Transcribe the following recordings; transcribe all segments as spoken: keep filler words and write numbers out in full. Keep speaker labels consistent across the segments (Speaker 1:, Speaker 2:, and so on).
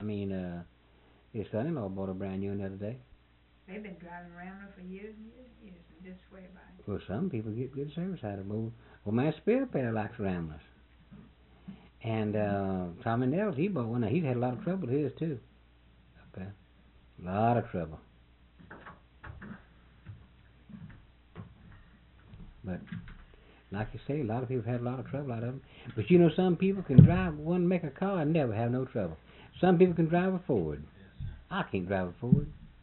Speaker 1: mean, uh, his son-in-law bought a brand new one the other day.
Speaker 2: They've been driving Rambler for years and years and years and just swear by it.
Speaker 1: Well, some people get good service out of them. Well, my Spear Pair likes Ramblers. And uh, Tommy Nels, he bought one. He's had a lot of trouble with his, too. Up there. A lot of trouble. But, like you say, a lot of people have a lot of trouble out of them. But you know, some people can drive one, make a car, and never have no trouble. Some people can drive a Ford. I can't drive a Ford.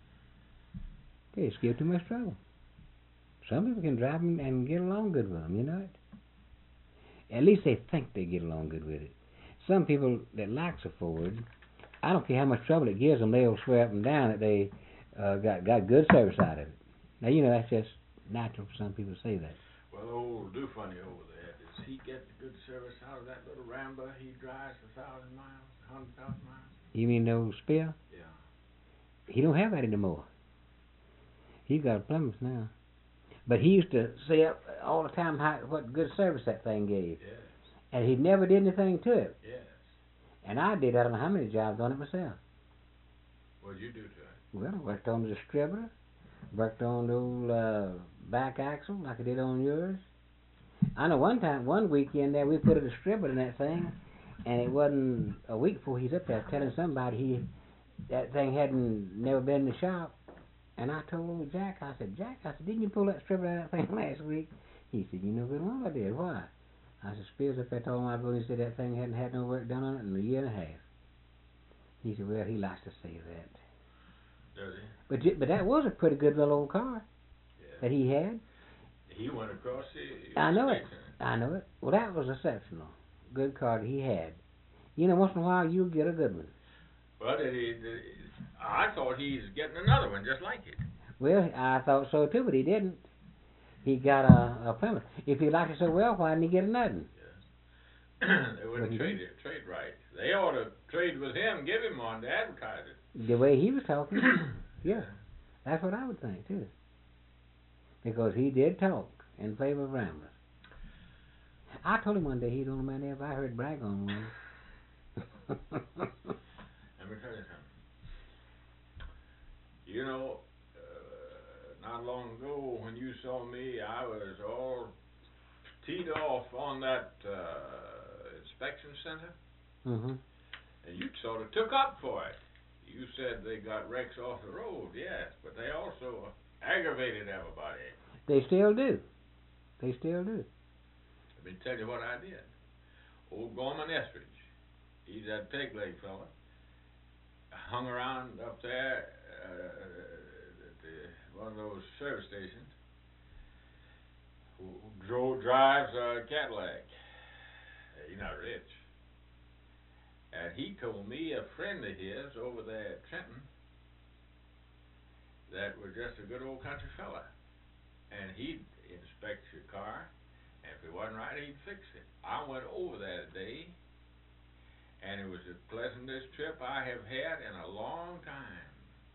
Speaker 1: They just give too much trouble. Some people can drive them and get along good with them, you know it? At least they think they get along good with it. Some people that likes a Ford, I don't care how much trouble it gives them, they'll swear up and down that they uh, got got good service out of it. Now, you know, that's just natural for some people to say that.
Speaker 3: Well, old Dufunny over there, does he get the good service out of that little Rambler he drives a thousand miles, a hundred thousand miles?
Speaker 1: You mean the old Spear?
Speaker 3: Yeah.
Speaker 1: He don't have that anymore. He's got a Plymouth now. But he used to say all the time how what good service that thing gave.
Speaker 3: Yes.
Speaker 1: And he never did anything to it.
Speaker 3: Yes.
Speaker 1: And I did, I don't know how many jobs on it myself.
Speaker 3: What'd you do to it?
Speaker 1: Well, I worked on the distributor, worked on the old uh, back axle like I did on yours. I know one time, one weekend there, we put a distributor in that thing, and it wasn't a week before he's up there telling somebody he that thing hadn't never been in the shop. And I told old Jack, I said, Jack, I said, didn't you pull that distributor out of that thing last week? He said, you know good well I did. Why? I said, Spears up there told him I go and he said that thing hadn't had no work done on it in a year and a half. He said, well, he likes to say that.
Speaker 3: Does he?
Speaker 1: But j- but that was a pretty good little old car
Speaker 3: Yeah.
Speaker 1: that he had.
Speaker 3: He went across the...
Speaker 1: I know it.
Speaker 3: station.
Speaker 1: I know it. Well, that was exceptional. Good car that he had. You know, once in a while you'll get a good one.
Speaker 3: Well, did he, did he, I thought he's getting another one just like it.
Speaker 1: Well, I thought so too, but he didn't. He got a, a Plymouth. If he liked it so well, why didn't he get another?
Speaker 3: Yes. They wouldn't
Speaker 1: Well,
Speaker 3: trade
Speaker 1: he-
Speaker 3: it, trade right. They ought to trade with him, give him one to advertise it.
Speaker 1: The way he was talking, yeah, that's what I would think too. Because he did talk in favor of Ramblers. I told him one day he's the only man ever I heard brag on one.
Speaker 3: Let me tell you something. You know, uh, not long ago when you saw me, I was all teed off on that uh, inspection center,
Speaker 1: Mm-hmm.
Speaker 3: and you sort of took up for it. You said they got wrecks off the road, yes, but they also aggravated everybody.
Speaker 1: They still do. They still do.
Speaker 3: Let me tell you what I did. Old Gorman Estridge, he's that peg leg fella, hung around up there uh, at the, one of those service stations, who drove, drives a Cadillac. He's not rich. And he told me a friend of his over there at Trenton that was just a good old country fella. And he'd inspect your car, and if it wasn't right, he'd fix it. I went over there today, and it was the pleasantest trip I have had in a long time.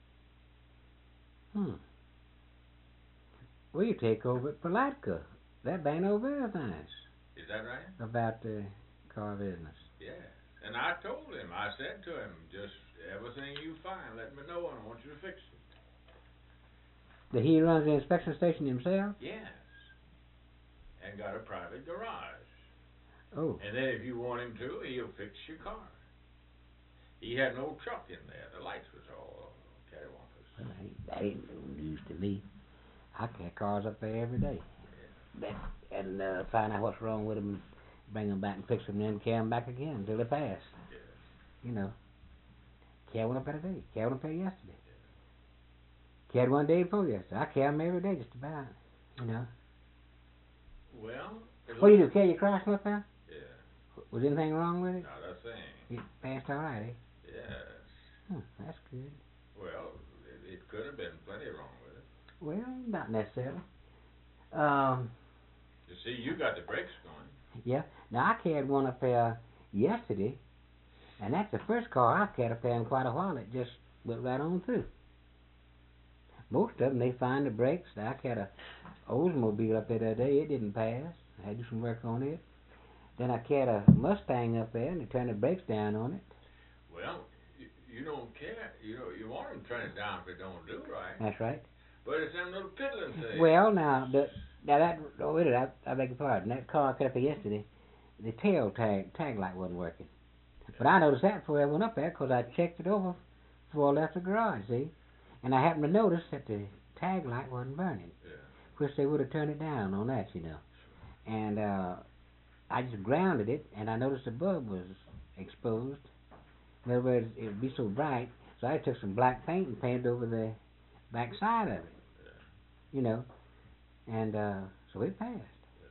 Speaker 1: Hmm. Well, you take over at Palatka. That band over there is nice.
Speaker 3: Is that right?
Speaker 1: About the car business.
Speaker 3: Yes. And I told him, I said to him, just everything you find, let me know, and I want you to fix it.
Speaker 1: That he runs the inspection station himself?
Speaker 3: Yes. And got a private garage.
Speaker 1: Oh.
Speaker 3: And then if you want him to, he'll fix your car. He had no truck in there. The lights was all cattywampus.
Speaker 1: Well, that ain't, that ain't no news to me. I get cars up there every day. That, and uh, find out what's wrong with them, and bring them back and fix them, and then carry them back again until they pass.
Speaker 3: Yes.
Speaker 1: You know. Carry one up there today. Carry one up there yesterday. Carried one day before yesterday. I carry them every day just about. You know.
Speaker 3: Well,
Speaker 1: What do you do? Carry your cross up there?
Speaker 3: yeah,
Speaker 1: Was anything wrong with it?
Speaker 3: not a thing.
Speaker 1: It passed all right, eh?
Speaker 3: Yes.
Speaker 1: Hmm, that's good.
Speaker 3: Well, it, it could have been plenty wrong with it.
Speaker 1: Well, not necessarily. Um,
Speaker 3: You see, you got the brakes going.
Speaker 1: yeah. Now, I carried one up there yesterday, and that's the first car I've carried up there in quite a while. It just went right on through. Most of them, they find the brakes. I had a Oldsmobile up there the other day. It didn't pass. I had to do some work on it. Then I carried a Mustang up there, and they turned the brakes down on it.
Speaker 3: Well, you, you don't care. You know, you want them to turn it down if it don't do right.
Speaker 1: That's right.
Speaker 3: But it's them little piddling things.
Speaker 1: Well, now, the, now that, oh, wait a minute, I, I beg your pardon. That car I cut up here yesterday, the tail tag, tag light wasn't working. But I noticed that before I went up there, because I checked it over before I left the garage, see? And I happened to notice that the tag light wasn't burning.
Speaker 3: Yeah.
Speaker 1: Which they would have turned it down on that, you know. And uh, I just grounded it, and I noticed the bulb was exposed. In other words, it would be so bright, so I took some black paint and painted over the back side of it,
Speaker 3: Yeah.
Speaker 1: you know. And uh, so it passed.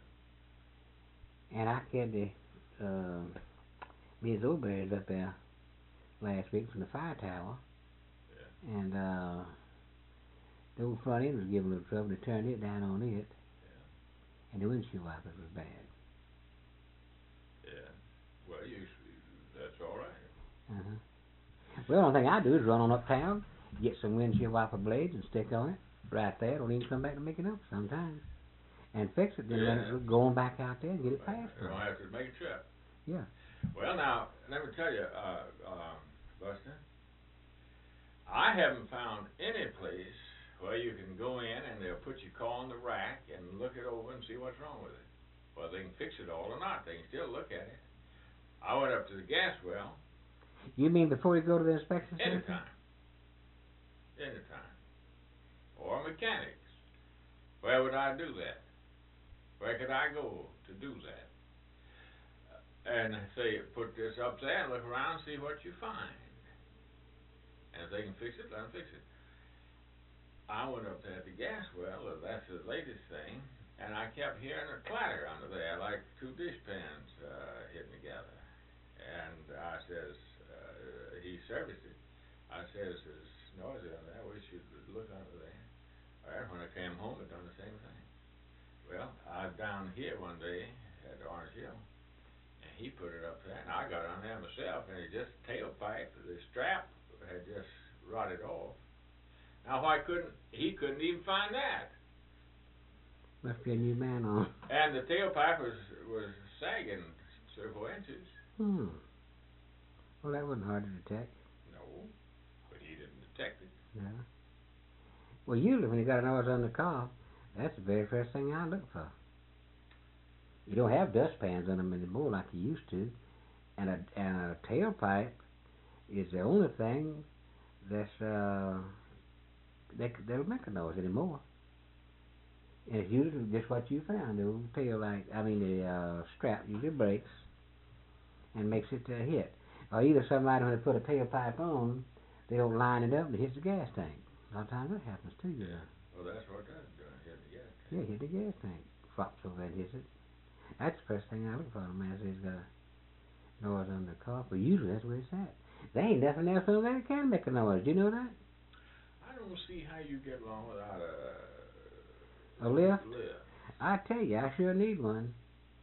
Speaker 1: And I had the uh, Miz Ober's up there last week from the fire tower,
Speaker 3: Yeah.
Speaker 1: and uh, the old front end was giving a little trouble to turn it down on it,
Speaker 3: Yeah.
Speaker 1: and the windshield wipers was bad.
Speaker 3: Yeah. Well, you, that's all right.
Speaker 1: Uh-huh. Well, the only thing I do is run on uptown, get some windshield wiper blades and stick on it right there. Don't even come back to make it up sometimes. And fix it, then
Speaker 3: Yeah.
Speaker 1: let it go on back out there and get it passed.
Speaker 3: You don't have to make a trip.
Speaker 1: Yeah.
Speaker 3: Well, now, let me tell you, uh, uh, Buster, I haven't found any place where you can go in and they'll put your car on the rack and look it over and see what's wrong with it. Whether they can fix it all or not, they can still look at it. I went up to the gas well.
Speaker 1: You mean before you go to the inspection center?
Speaker 3: Anytime. Anytime. Or mechanics. Where would I do that? Where could I go to do that? And say, put this up there and look around and see what you find. And if they can fix it, let them fix it. I went up there at the gas well, that's the latest thing, and I kept hearing a clatter under there, like two dish pans uh, hitting together. And I says, uh, he serviced it. I says, there's noisy under there, we should look under there. Well, when I came home, it done the same thing. Well, I was down here one day at Orange Hill, and he put it up there, and I got on there myself, and it just tailpipe, the strap had just rotted off. Now, why couldn't, he couldn't even find that.
Speaker 1: Must be a new man on.
Speaker 3: And the tailpipe was, was sagging several inches.
Speaker 1: Hmm. Well, that wasn't hard to detect.
Speaker 3: No, but he didn't detect it.
Speaker 1: Yeah. Well, usually when you got a noise on the car, that's the very first thing I look for. You don't have dustpans on them anymore like you used to, and a and a tailpipe is the only thing that's uh that that'll make a noise anymore. And it's usually just what you found, the old tail light. I mean the uh, strap usually breaks and makes it uh, hit. Or either somebody when they put a tailpipe on, they don't line it up and it hits the gas tank. A lot of times that happens too, you know.
Speaker 3: Well, that's what that's doing, hitting the gas tank.
Speaker 1: Yeah, hit the gas tank. Flops over and hits it. That's the first thing I look for. The man says he's got a noise on the car. But usually that's where it's at. There ain't nothing else on there that can make a noise. Do you know that?
Speaker 3: I don't see how you get along without a
Speaker 1: A lift?
Speaker 3: lift.
Speaker 1: I tell you, I sure need one.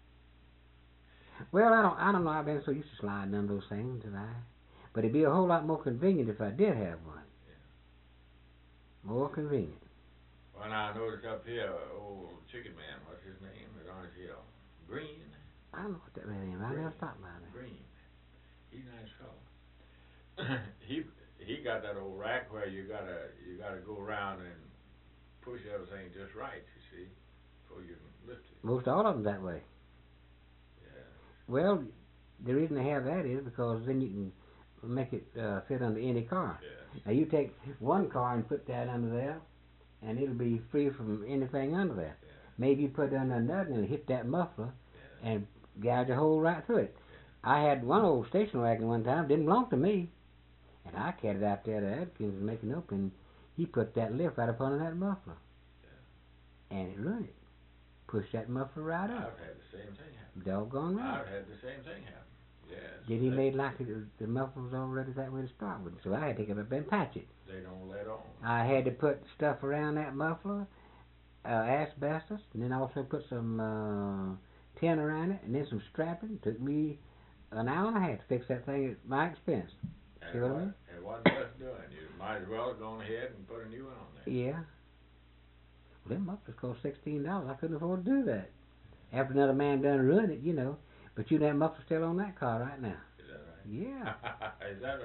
Speaker 1: Well, I don't, I don't know. I've been so used to sliding on those things that I. But it'd be a whole lot more convenient if I did have one.
Speaker 3: Yeah.
Speaker 1: More convenient.
Speaker 3: Well, now I noticed up here, old chicken man, what's his name? At Orange Hill. Green.
Speaker 1: I don't know what that man is. I never stopped by there.
Speaker 3: Green. He's a nice fellow. he he got that old rack where you gotta you gotta go around and push everything just right, you see, before you can lift it.
Speaker 1: Most all of them that way.
Speaker 3: Yeah.
Speaker 1: Well, the reason they have that is because then you can make it uh, fit under any car.
Speaker 3: Yeah.
Speaker 1: Now you take one car and put that under there, and it'll be free from anything under there.
Speaker 3: Yeah.
Speaker 1: Maybe you put it under another and hit that muffler
Speaker 3: Yeah.
Speaker 1: and gouge a hole right through it. I had one old station wagon one time, didn't belong to me, and I carried it out there to Adkins and making up, and he put that lift right up under that muffler,
Speaker 3: Yeah.
Speaker 1: and it run it, pushed that muffler right up.
Speaker 3: I've had the same thing happen.
Speaker 1: Doggone right.
Speaker 3: I've had the same thing happen. Yes.
Speaker 1: Then he
Speaker 3: they,
Speaker 1: made like it, the muffler was already that way to start with, so I had to take it up and patch it.
Speaker 3: They don't let on.
Speaker 1: I had to put stuff around that muffler, uh, asbestos, and then also put some uh, tin around it, and then some strapping. It took me an hour and a half to fix that thing at my expense.
Speaker 3: And
Speaker 1: See
Speaker 3: it
Speaker 1: what I
Speaker 3: wa-
Speaker 1: mean?
Speaker 3: It wasn't worth doing. You might as well have gone ahead and put a new one on there.
Speaker 1: Yeah. Well, them mufflers cost sixteen dollars. I couldn't afford to do that. After another man done ruined it, you know. But you know that muffler's still on that car right now.
Speaker 3: Is that right?
Speaker 1: Yeah.
Speaker 3: Is that right?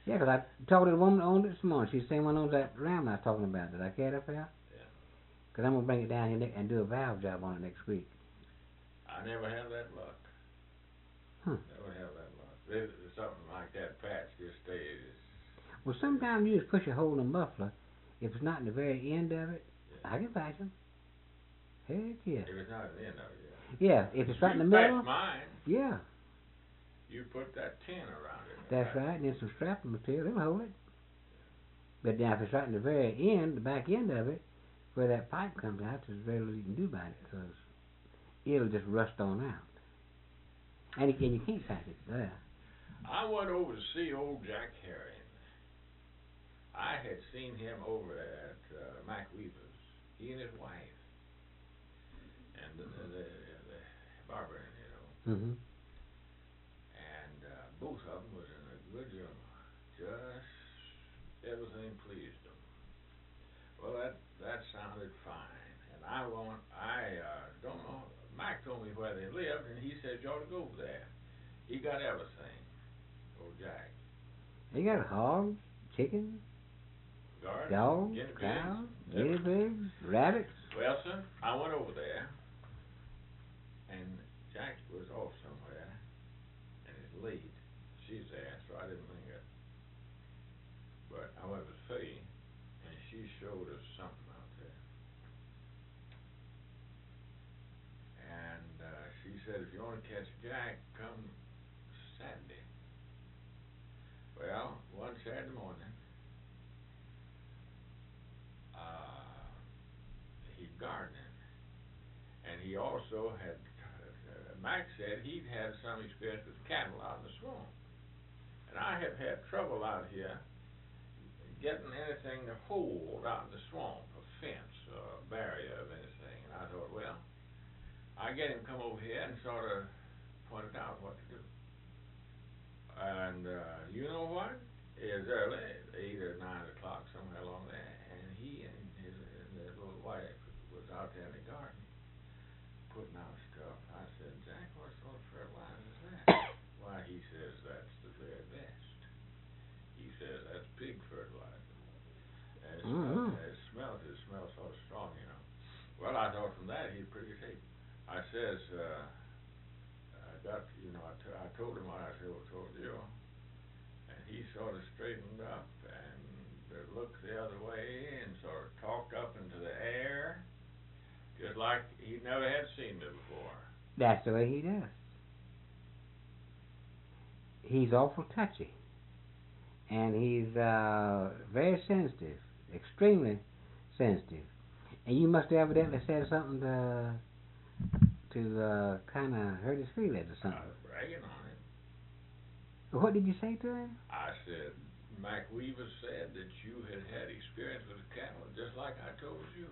Speaker 1: Yeah, 'cause I talked to the woman on it this morning. She's the same one on that ram I was talking about that I carried up there.
Speaker 3: Yeah.
Speaker 1: 'Cause I'm gonna bring it down here ne- and do a valve job on it next week.
Speaker 3: I never have that luck.
Speaker 1: Huh.
Speaker 3: Never have that luck. There's something like that patch just stays.
Speaker 1: Well, sometimes you just push a hole in the muffler. If it's not in the very end of it,
Speaker 3: Yeah.
Speaker 1: I can patch them. Heck yeah.
Speaker 3: If it's not at the end of it,
Speaker 1: Yeah, if it's right in the
Speaker 3: you
Speaker 1: middle,
Speaker 3: patch mine.
Speaker 1: yeah,
Speaker 3: You put that tin around it.
Speaker 1: that's right. And then some strapping material, it'll hold it. But now if it's right in the very end, the back end of it, where that pipe comes out, there's very little you can do about it, 'cause it'll just rust on out. And you, and you can't patch it there.
Speaker 3: I went over to see old Jack Herring. I had seen him over at uh, Mac Weaver's. He and his wife. And the, the, the, the barber, you know.
Speaker 1: Mm-hmm.
Speaker 3: And uh, both of them was in a good humor. Just everything pleased them. Well, that that sounded fine. And I want, I uh, don't know. Mike told me where they lived, and he said you ought to go there. He got everything. Old Jack.
Speaker 1: You got hogs, chickens,
Speaker 3: Garden,
Speaker 1: dogs,
Speaker 3: guinea pigs,
Speaker 1: cows,
Speaker 3: everything.
Speaker 1: guinea pigs, rabbits.
Speaker 3: Well, sir, I went over there, and Jack was off somewhere, and it's late. She's there, so I didn't linger. But I went to see, and she showed us something out there. And uh, she said, if you want to catch Jack, come Saturday. Well, one Saturday morning, uh, he gardening, and he also had, uh, Max said he'd had some experience with cattle out in the swamp. And I have had trouble out here getting anything to hold out in the swamp, a fence, or a barrier of anything. And I thought, well, I get him come over here and sort of pointed out what to do. And uh, you know what? It was early, eight or nine o'clock, somewhere along there, and he and his, and his little wife was out there in the garden putting out stuff. I said, Jack, what sort of fertilizer is that? Why, he says, that's the very best. He says, that's pig fertilizer. And it smells,
Speaker 1: Mm-hmm.
Speaker 3: it smells, it smells sort of strong, you know. Well, I thought from that he's pretty safe. I says, uh, I got, you know, I, t- I told him what I told, told you. And he sort of straightened up and uh, looked the other way and sort of talked up into the air, just like he never had seen me before.
Speaker 1: That's the way he does. He's awful touchy. And he's uh, very sensitive, extremely sensitive. And you must have evidently said something to to uh, kind of hurt his feelings or
Speaker 3: I
Speaker 1: something.
Speaker 3: was bragging on him.
Speaker 1: What did you say to him?
Speaker 3: I said, Mac Weaver said that you had had experience with cattle, just like I told you.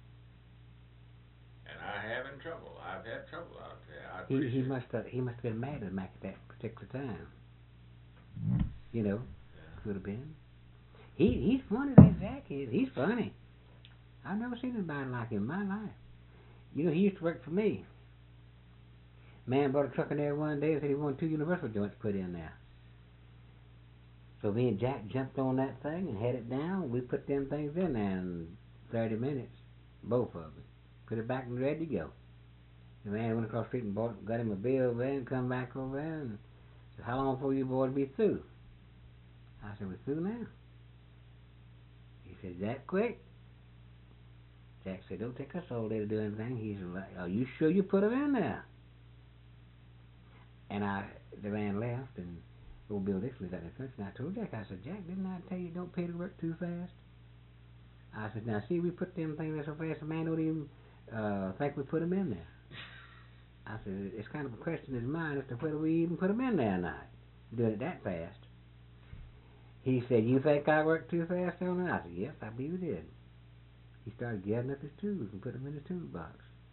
Speaker 3: And I having trouble. I've had trouble out there. I
Speaker 1: He he
Speaker 3: appreciate-
Speaker 1: must have he must have been mad at Mac at that particular time. You know,
Speaker 3: Yeah.
Speaker 1: could have been. He he's funny. That Jack is. He's funny. I've never seen anybody like him in my life. You know, he used to work for me. Man brought a truck in there one day and said he wanted two universal joints put in there. So me and Jack jumped on that thing and had it down. We put them things in there in thirty minutes, both of them. Put it back and ready to go. The man went across the street and bought, got him a bill over there and come back over there and said, how long before you boys be through? I said, we're through now. He said, that quick? Jack said, don't take us all day to do anything. He said, well, are you sure you put them in there? And I, the man left, and old Bill Dixon was out in the country, and I told Jack, I said, Jack, didn't I tell you don't pay to work too fast? I said, now see, we put them things there so fast, the man don't even uh, think we put them in there. I said, it's kind of a question in his mind as to whether we even put them in there or not, doing it that fast. He said, you think I worked too fast on it? I said, yes, I believe you did. He started gathering up his tools and put them in his toolbox.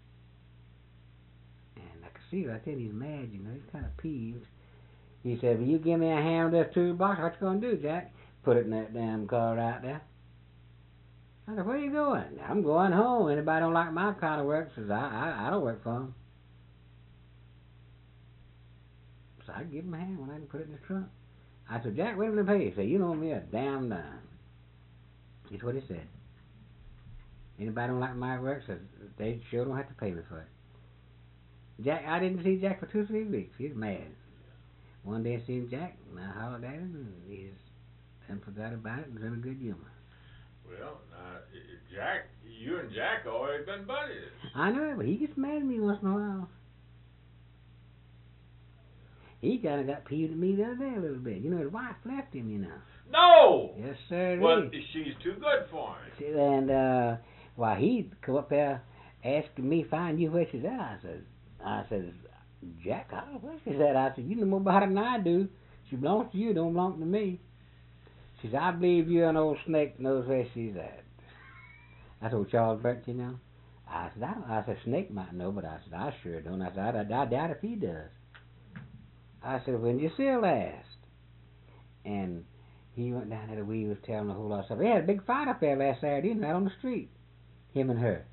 Speaker 1: And I could see right then he's mad, you know, he's kind of peeved. He said, will you give me a hand with this toolbox? What you going to do, Jack? Put it in that damn car right there. I said, where you going? I'm going home. Anybody don't like my kind of work says, I, I, I don't work for them. So I give him a hand when I can put it in the trunk. I said, Jack, what did I pay you? He said, you know me a damn dime. That's what he said. Anybody don't like my work, says they sure don't have to pay me for it. Jack, I didn't see Jack for two, three weeks. He's mad. One day I seen Jack, and I hollered at him, and he just then forgot about it and was in a good humor.
Speaker 3: Well, uh, Jack, you and Jack always been buddies.
Speaker 1: I know it, but he gets mad at me once in a while. He kind of got peeved at me the other day a little bit. You know, his wife left him, you know.
Speaker 3: No!
Speaker 1: Yes, sir.
Speaker 3: Well, she's too good for him.
Speaker 1: And, uh, why, he'd come up there asking me, find you where she's at. I said, I said, Jack, I don't know where she's at. I said, you know more about her than I do. She belongs to you, don't belong to me. She said, I believe you're an old snake knows where she's at. That's old Charles Burnt, you know. I said, I, don't, I said, Snake might know, but I said, I sure don't. I said, I, I, I doubt if he does. I said, when you see her last? And he went down there, we was telling a whole lot of stuff. They had a big fight up there last Saturday night on the street, him and her.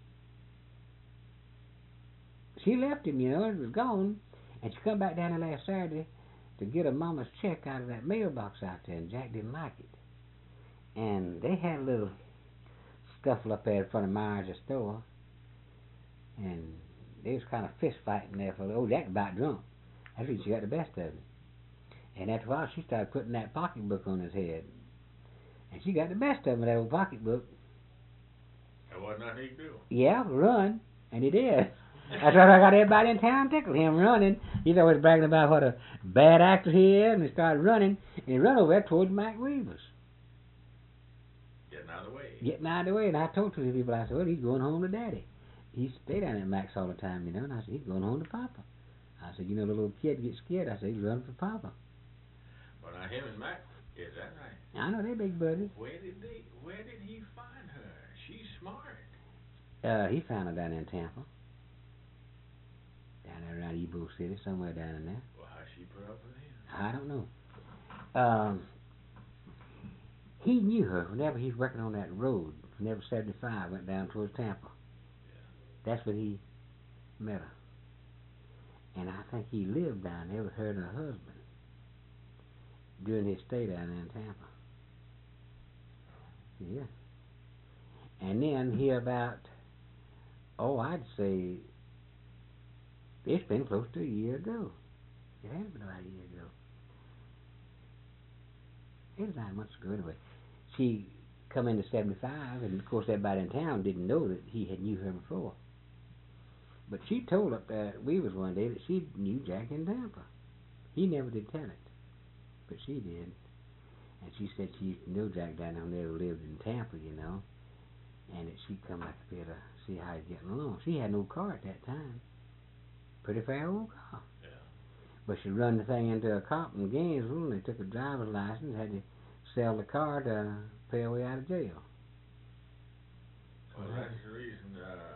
Speaker 1: She left him, you know, and was gone. And she come back down there last Saturday to get her mama's check out of that mailbox out there, and Jack didn't like it. And they had a little scuffle up there in front of Myers' store, and they was kind of fist fighting there for a little. Oh, Jack about drunk. That's when she got the best of him. And after a while, she started putting that pocketbook on his head. And she got the best of him with that old pocketbook.
Speaker 3: There wasn't nothing he could do.
Speaker 1: Yeah, run. And he did. That's why I got everybody in town tickled him running. He's always bragging about what a bad actor he is, and he started running. And he run over there towards Mac Weaver's.
Speaker 3: Getting out of the way.
Speaker 1: Getting out of the way. And I told two people, I said, well, he's going home to Daddy. He stayed down at Mac's all the time, you know. And I said, he's going home to Papa. I said, you know, the little kid gets scared. I said, he's running for Papa.
Speaker 3: Well, now him and Mac, is that right?
Speaker 1: I know they big buddies.
Speaker 3: Where did they? Where did he find her? She's smart.
Speaker 1: Uh, he found her down in Tampa. Down there around Ebo City, somewhere down in there.
Speaker 3: Well, how she put up with him?
Speaker 1: I don't know. Um, he knew her whenever he was working on that road. Whenever seventy-five went down towards Tampa. Yeah. That's when he met her. And I think he lived down there with her and her husband during his stay down there in Tampa. Yeah. And then he about, oh, I'd say, it's been close to a year ago. It had been about a year ago. It was nine months ago anyway. She come into seventy-five, and of course everybody in town didn't know that he had knew her before. But she told up there at Weaver's one day that she knew Jack in Tampa. He never did tell it, but she did. And she said she used to know Jack down there when they lived in Tampa, you know. And that she'd come up here to see how he's getting along. She had no car at that time. Pretty fair old car.
Speaker 3: Yeah.
Speaker 1: But she run the thing into a cop in Gainesville, and they took a driver's license, had to sell the car to pay her way out of jail.
Speaker 3: Well, that's the reason, uh,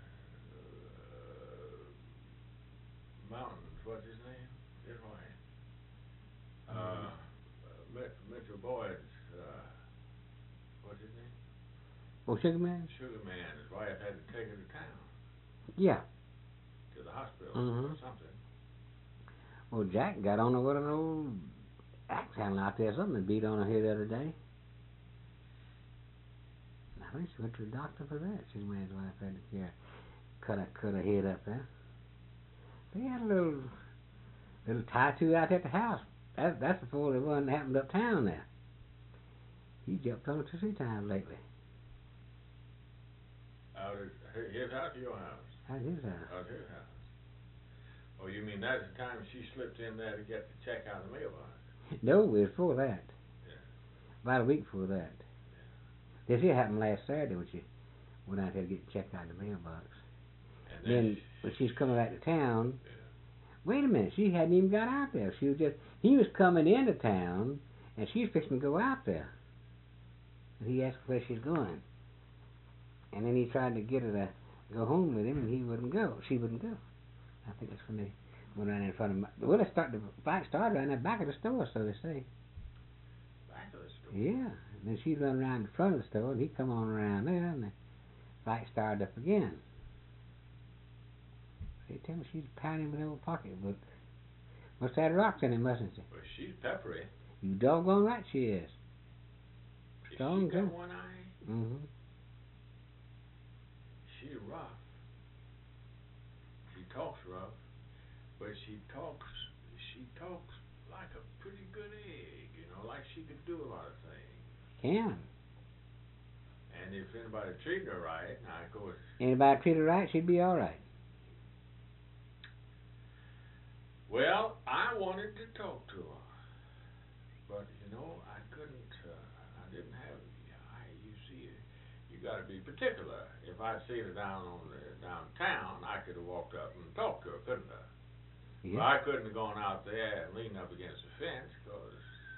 Speaker 3: Mountains, what's his name? His wife. Uh, Mitchell Boyd's, uh, what's his name?
Speaker 1: Oh, Sugar Man?
Speaker 3: Sugar Man. His wife had to take her to town.
Speaker 1: Yeah.
Speaker 3: To the hospital
Speaker 1: Mm-hmm.
Speaker 3: or something.
Speaker 1: Well, Jack got on her with an old axe handle out there or something and beat on her head the other day. And I think she went to the doctor for that. Sugar Man's wife had to care. Cut her, cut her head up there. They had a little little tattoo out at the house. That, that's before the one that happened uptown there. He jumped on her two, three times lately.
Speaker 3: Out at his house or your house?
Speaker 1: Out at his house.
Speaker 3: Out at his house. Oh, you mean that's the time she slipped in there to get the check out of the mailbox?
Speaker 1: No, it was before that.
Speaker 3: Yeah.
Speaker 1: About a week before that.
Speaker 3: Yeah.
Speaker 1: This here happened last Saturday when she went out there to get the check out of the mailbox.
Speaker 3: And
Speaker 1: Then,
Speaker 3: then,
Speaker 1: when she's coming back to town,
Speaker 3: yeah.
Speaker 1: wait a minute, she hadn't even got out there. She was just, he was coming into town, and she was fixing to go out there. And he asked where she's going. And then he tried to get her to go home with him, and he wouldn't go. She wouldn't go. I think that's when they went around in front of my, well, they started, the fight started around the back of the store, so they say.
Speaker 3: Back of the store?
Speaker 1: Yeah. And then she'd run around the front of the store, and he'd come on around there, and the fight started up again. They tell me she's pounding with an old pocketbook. Must have had rocks in it, mustn't she?
Speaker 3: Well, she's peppery.
Speaker 1: You doggone right she is.
Speaker 3: If
Speaker 1: Strong
Speaker 3: she got
Speaker 1: too.
Speaker 3: one eye,
Speaker 1: Mm-hmm.
Speaker 3: she rough. She talks rough, but she talks, she talks like a pretty good egg, you know, like she could do a lot of things.
Speaker 1: Can.
Speaker 3: And if anybody treated her right, now of course,
Speaker 1: Anybody treat her right, she'd be all right.
Speaker 3: well, I wanted to talk to her, but you know, I couldn't. Uh, I didn't have. I, you see, you got to be particular. If I'd seen her down on the downtown, I could have walked up and talked to her, couldn't I?
Speaker 1: Yeah.
Speaker 3: Well, I couldn't have gone out there and leaned up against the fence because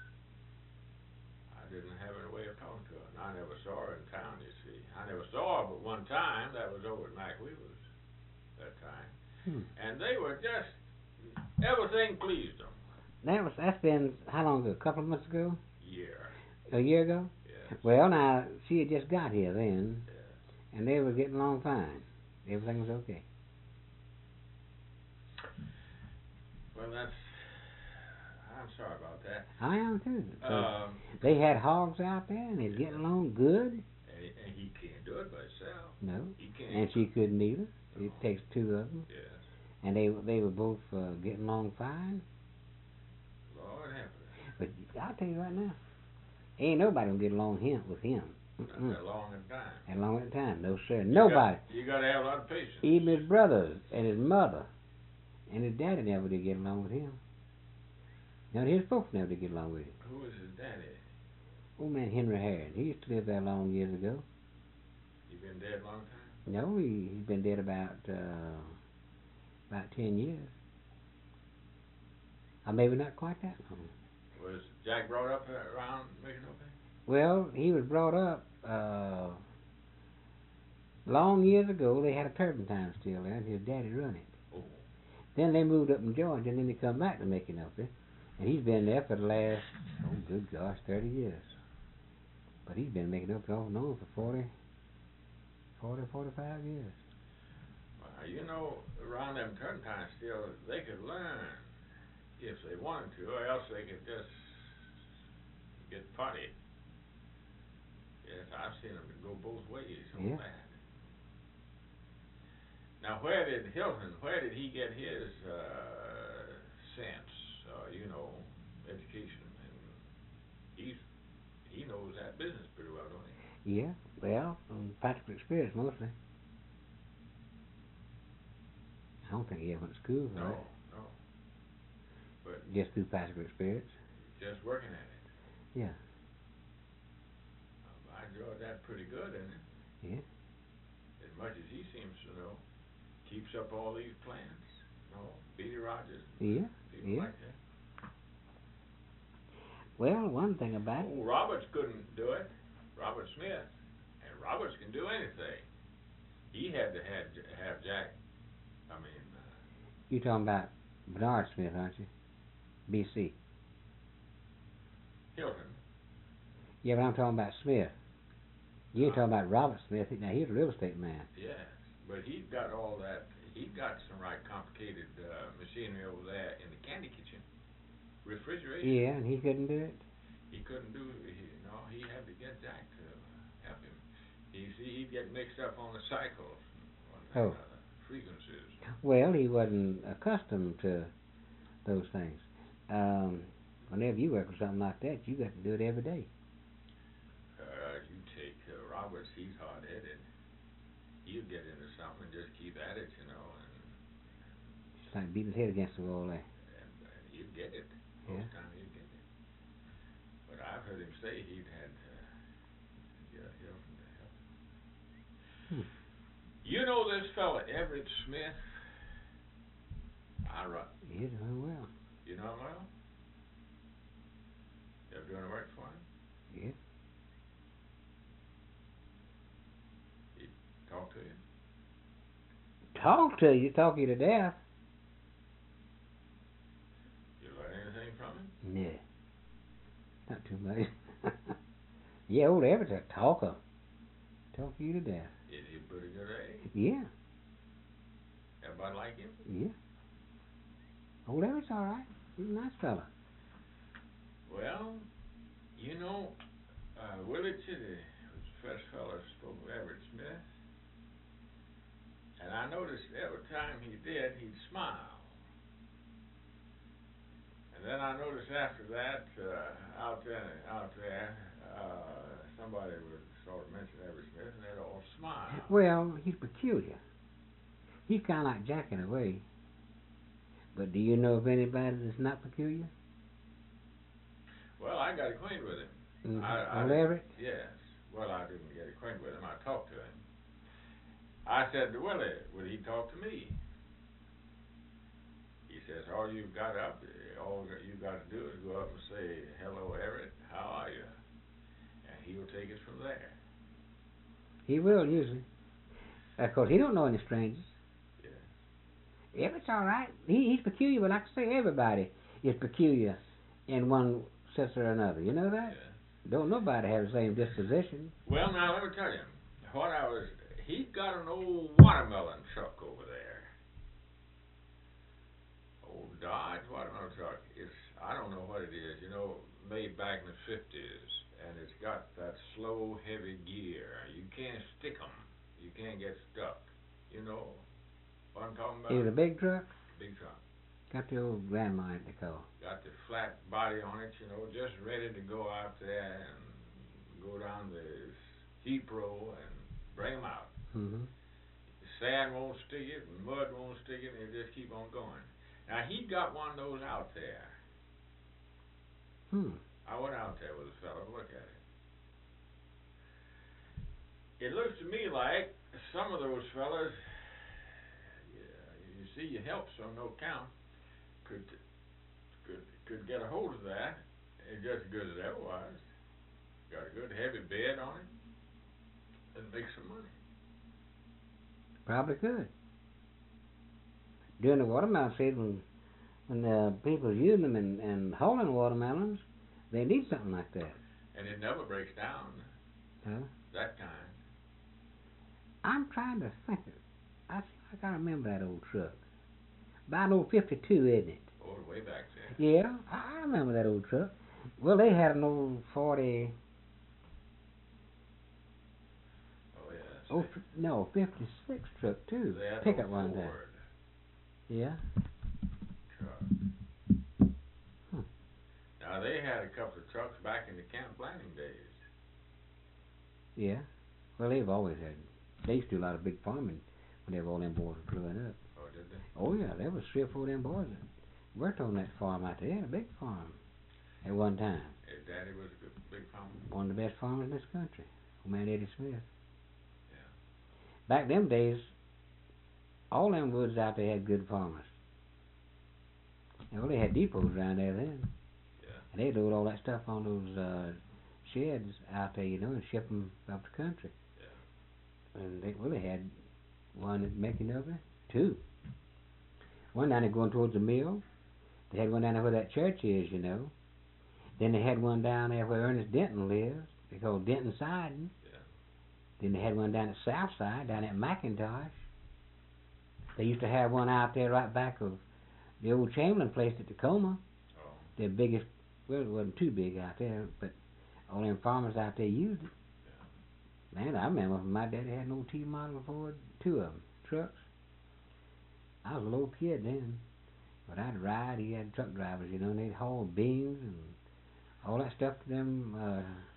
Speaker 3: I didn't have any way of talking to her. And I never saw her in town, you see. I never saw her but one time. That was over at Mac Weaver's that time.
Speaker 1: Hmm.
Speaker 3: And they were just, everything pleased them.
Speaker 1: That was that's been how long ago? A couple of months ago?
Speaker 3: Year.
Speaker 1: A year ago?
Speaker 3: Yes.
Speaker 1: Well, now she had just got here then,
Speaker 3: Yes.
Speaker 1: and they were getting along fine. Everything was okay.
Speaker 3: Well, that's, I'm sorry about that.
Speaker 1: I am too. 'Cause
Speaker 3: Um,
Speaker 1: they had hogs out there, and they're getting along good.
Speaker 3: and, and he can't do it by himself.
Speaker 1: No,
Speaker 3: He can't.
Speaker 1: and she couldn't either.
Speaker 3: No.
Speaker 1: It takes two of them,
Speaker 3: Yes.
Speaker 1: and they they were both uh, getting along fine.
Speaker 3: Lord have it.
Speaker 1: But I'll tell you right now, ain't nobody gonna get along him with him.
Speaker 3: Not
Speaker 1: Mm-mm.
Speaker 3: that long in time.
Speaker 1: That long at a time, no sir,
Speaker 3: You
Speaker 1: nobody.
Speaker 3: got- You got to have a lot of patience.
Speaker 1: Even his brothers and his mother and his daddy never did get along with him. Now his folks never did get along with him.
Speaker 3: Who was his daddy?
Speaker 1: Old man Henry Harris, he used to live there long years ago.
Speaker 3: He been dead a long time?
Speaker 1: No, he he's been dead about uh, about ten years. Or maybe not quite that long.
Speaker 3: Was Jack brought up around Micanopy?
Speaker 1: Well, he was brought up uh, long years ago. They had a turpentine still there, and his daddy run it.
Speaker 3: Oh.
Speaker 1: Then they moved up in Georgia, and then they come back to Micanopy. And he's been there for the last, oh good gosh, thirty years. But he's been making up off and on for forty, forty, forty-five years.
Speaker 3: Well, you know, around them turpentines still, they could learn if they wanted to, or else they could just get putty. Yes, I've seen them go both ways on
Speaker 1: Yeah.
Speaker 3: that. Now, where did Hilton, where did he get his uh, sense, uh, you know, education? And he's, he knows that business pretty well, don't he?
Speaker 1: Yeah, well, from practical experience mostly. I don't think he ever went to school for
Speaker 3: No,
Speaker 1: that.
Speaker 3: no. But
Speaker 1: Just through practical experience.
Speaker 3: just working at it.
Speaker 1: Yeah.
Speaker 3: Um, I enjoyed that pretty good, isn't it?
Speaker 1: Yeah.
Speaker 3: As much as he seems to know, keeps up all these plans, you know, Beatty Rogers,
Speaker 1: Yeah.
Speaker 3: people
Speaker 1: Yeah.
Speaker 3: like that.
Speaker 1: Well, one thing about it,
Speaker 3: Oh, Roberts couldn't do it. Robert Smith, and Roberts can do anything. He had to have have Jack. I mean, uh,
Speaker 1: you talking about Bernard Smith, aren't you? B C.
Speaker 3: Hilton.
Speaker 1: Yeah, but I'm talking about Smith. You ain't talking about Robert Smith. Now he's a real estate man.
Speaker 3: Yes, but he's got all that. He got some right complicated uh, machinery over there in the candy kitchen, refrigeration.
Speaker 1: Yeah, and he couldn't do it.
Speaker 3: He couldn't do. He, you know, he had to get Jack to help him. You see, he'd get mixed up on the cycles, on
Speaker 1: Oh.
Speaker 3: the uh, frequencies.
Speaker 1: Well, he wasn't accustomed to those things. Um, whenever you work with something like that, you got to do it every day.
Speaker 3: Uh, you take uh, Roberts, he's hard-headed. He'll get into something and just keep at it, you know, and
Speaker 1: Just like beating his head against the wall there.
Speaker 3: and, and he'd get it.
Speaker 1: Yeah.
Speaker 3: Most time he'd get it. But I've heard him say he'd had uh, get Hilton to help him.
Speaker 1: Hmm.
Speaker 3: You know this fella Everett Smith? I run.
Speaker 1: He's doing well.
Speaker 3: You know him well? You ever doing work for him?
Speaker 1: Yeah.
Speaker 3: He talk to you?
Speaker 1: Talk to you, talk you to death.
Speaker 3: You learn anything from him?
Speaker 1: No. Not too much. Yeah, old Everett's a talker. Talk you to death.
Speaker 3: Is he pretty good at it?
Speaker 1: Yeah.
Speaker 3: Everybody like him?
Speaker 1: Yeah. Old Everett's all right. He's a nice fella.
Speaker 3: Well, you know, uh, Willie Chitty was the first fellow that spoke of Everett Smith. And I noticed every time he did, he'd smile. And then I noticed after that, uh, out there, out there, uh, somebody would sort of mention Everett Smith, and they'd all smile.
Speaker 1: Well, he's peculiar. He's kind of like Jack in a way. But do you know of anybody that's not peculiar?
Speaker 3: Well, I got acquainted with him.
Speaker 1: Mm-hmm.
Speaker 3: I, I
Speaker 1: Old Everett?
Speaker 3: Yes. Well, I didn't get acquainted with him. I talked to him. I said to Willie, would he talk to me? He says, all you've got up, all you got to do is go up and say, hello, Everett, how are you? And he'll take us from there.
Speaker 1: He will, usually. Of course, he don't know any strangers.
Speaker 3: Yeah.
Speaker 1: Everett's all right. He, he's peculiar, but like I say, everybody is peculiar in one sense or another. You know that?
Speaker 3: Yeah.
Speaker 1: Don't nobody have the same disposition.
Speaker 3: Well, now, let me tell you, what I was... He's got an old watermelon truck over there. Old Dodge watermelon truck. It's, I don't know what it is, you know, made back in the fifties. And it's got that slow, heavy gear. You can't stick 'em. You can't get stuck. You know what I'm talking about?
Speaker 1: Is it a big truck?
Speaker 3: Big truck.
Speaker 1: Got the old grandma in the car.
Speaker 3: Got the flat body on it, you know, just ready to go out there and go down the heap row and bring 'em out.
Speaker 1: Mm-hmm.
Speaker 3: The sand won't stick it, and mud won't stick it, and it just keep on going. Now, he got one of those out there.
Speaker 1: Hmm.
Speaker 3: I went out there with a fellow to look at it. It looks to me like some of those fellas, yeah, you see, you help some no count, could could could get a hold of that. It's just as good as it ever was. Got a good heavy bed on it, and make some money.
Speaker 1: Probably could. During the watermelon season, when, when uh, people are using them and, and hauling watermelons, they need something like that.
Speaker 3: And it never breaks down.
Speaker 1: Huh?
Speaker 3: That kind.
Speaker 1: I'm trying to think. Of, I feel like I remember that old truck. About an old fifty-two, isn't it?
Speaker 3: Oh, way back then.
Speaker 1: Yeah, I remember that old truck. Well, they had an old forty.
Speaker 3: Oh, yeah.
Speaker 1: Oh, f- no, fifty-six truck too.
Speaker 3: They had
Speaker 1: Pickup
Speaker 3: no
Speaker 1: one time.
Speaker 3: Ford
Speaker 1: Yeah.
Speaker 3: truck.
Speaker 1: Hmm.
Speaker 3: Now, they had a couple of trucks back in the Camp Blanding days.
Speaker 1: Yeah. Well, they've always had. They used to do a lot of big farming whenever all them boys were growing up.
Speaker 3: Oh, did they?
Speaker 1: Oh yeah, there was three or four of them boys that worked on that farm out there. They had a big farm at one time.
Speaker 3: His daddy was a good, big farmer.
Speaker 1: One of the best farmers in this country. Old man Eddie Smith.
Speaker 3: Yeah.
Speaker 1: Back them days, all them woods out there had good farmers. You know, they had depots around there then.
Speaker 3: Yeah.
Speaker 1: And they'd load all that stuff on those uh, sheds out there, you know, and ship them up the country.
Speaker 3: Yeah.
Speaker 1: And they, well, they had one at Macon, two. One down there going towards the mill. They had one down there where that church is, you know. Then they had one down there where Ernest Denton lives. They called Denton Siding.
Speaker 3: Yeah.
Speaker 1: Then they had one down at South Side, down at McIntosh. They used to have one out there right back of the old Chamberlain place at Tacoma.
Speaker 3: Oh.
Speaker 1: The biggest, well, it wasn't too big out there, but all them farmers out there used it.
Speaker 3: Yeah.
Speaker 1: Man, I remember my daddy had an old T model Ford, two of them, trucks. I was a little kid then, but I'd ride. He had truck drivers, you know, and they'd haul beans and all that stuff to them uh,